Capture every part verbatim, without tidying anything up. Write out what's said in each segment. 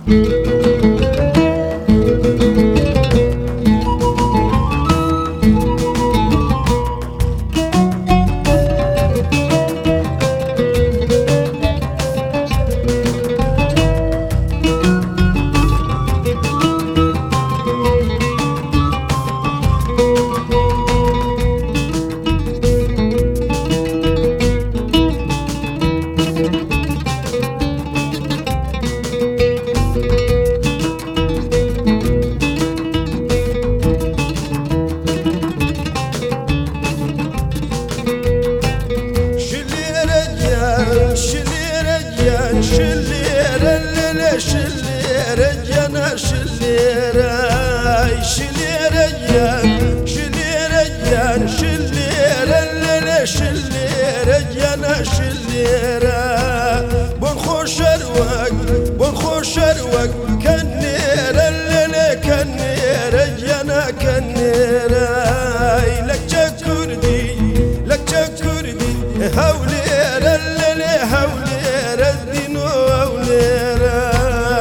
شليرة الليلة شليرة جنا شليرة شليرة جان شليرة جان شليرة الليلة شليرة جنا شليرة بنخش الوقت بنخش الوقت كنيرة الليلة كنيرة جنا كنيرة لك جكردي لك جكردي هوليرة الليلة هوليرة الدين وهوليرة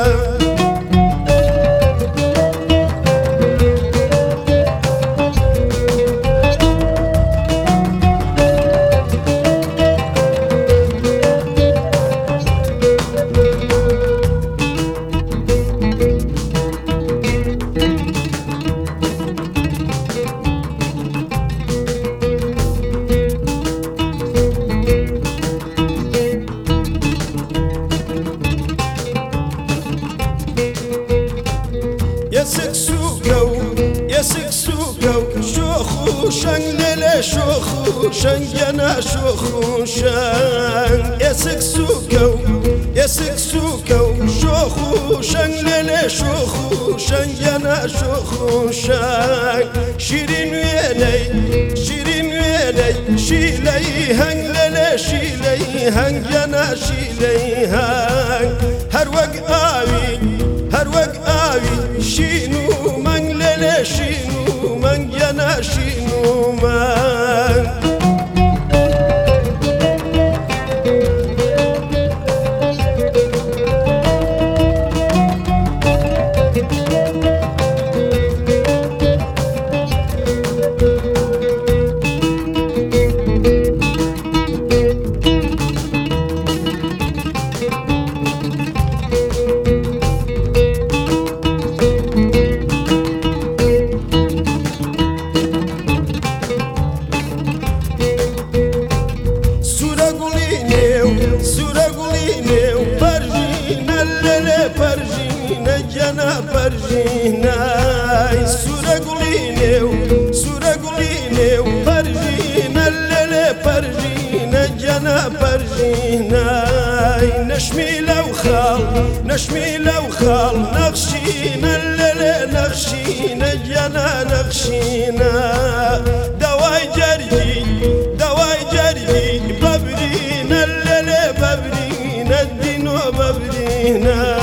يا سكسوكو يا سكسوكو شوخو شن ليلة شوخو شن جنا شوخو شن يا سكسوكو يا سكسوكو شوخو شن ليلة شوخو شن جنا شوخو شن شيرين ويني شيرين ويني شيلي هن ليلة شيلي هن جنا شيلي هن هر وق آوي هر وق آوي شينو من ليلة شينو من جنا شينو من جنا برجينا سورة قلينيو سورة قلينيو برجينا الليلة برجينا جنا برجينا نشمي لو خال نشمي لو خال نغشينا الليلة نغشينا جنا نغشينا دواي جرجي دواي جرجي ببرينا الليلة ببرينا الدين وببرينا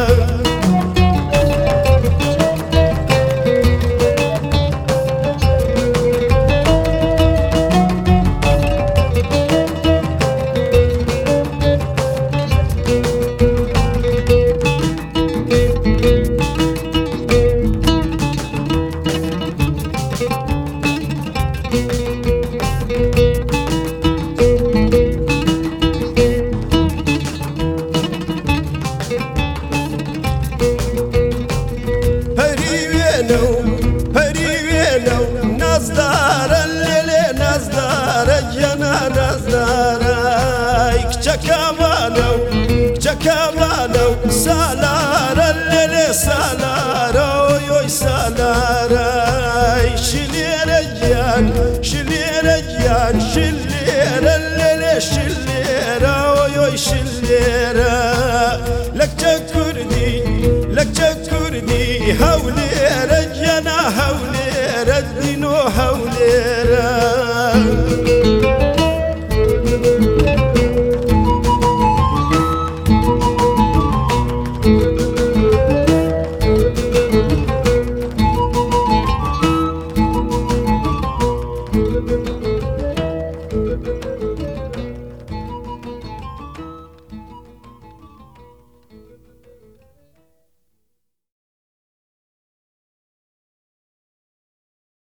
نزدار الليلة نزدار جنا نزدار كشكابانو كشكابانو سالار الليلة سالار يوي سالار شلير جان شلير جان شلير الليلة شلير يوي شلير لك جكردي لك جكردي هولير جنا هولير